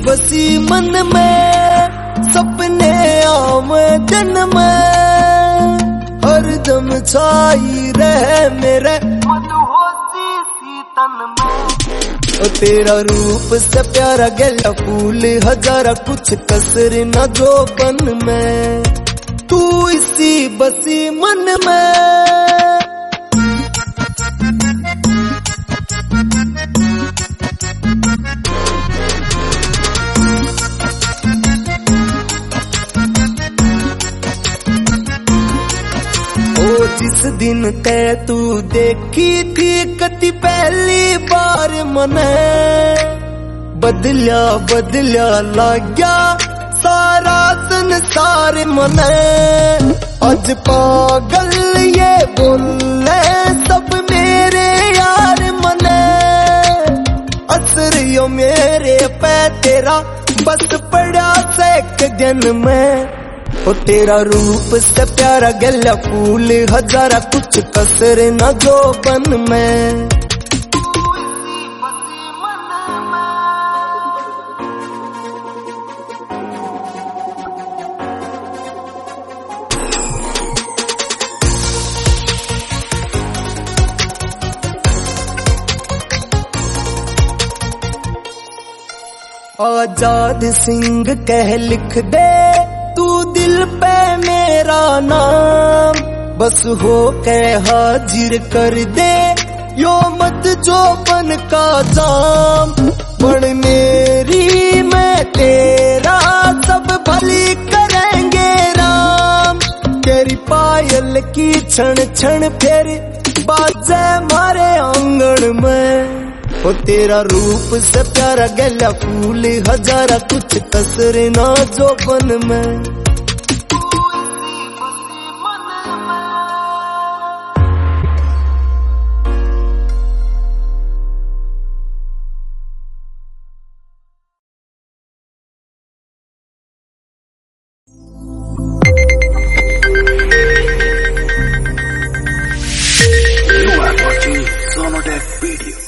बसी मन में सपने आमदन में हरदम छाई रहे मेरे मदहोशी सी तन में। ओ तेरा रूप से प्यारा गला फूल हजारा कुछ कसर न जोबन में तू इसी बसी मन में। जिस दिन ते तू देखी थी कति पहली बार मने बदलिया बदलिया लाग्या सारा संसार मने। आज पागल ये बोले सब मेरे यार मने असर यो मेरे पे तेरा बस पड़ा से एक दिन में। ओ तेरा रूप से प्यारा गला फूल हजारा कुछ कसर न जोबन में। आजाद सिंह कह लिख दे तू दिल पे मेरा नाम बस हो के हाजिर कर दे यो मत जोबन का जाम। बड़ मेरी मैं तेरा सब भली करेंगे राम तेरी पायल की क्षण क्षण फिर बाजे मारे आंगन में। ओ तेरा रूप से प्यारा गला फूल हजारा कुछ कसर ना जोबन में। You are watching Sonotech video.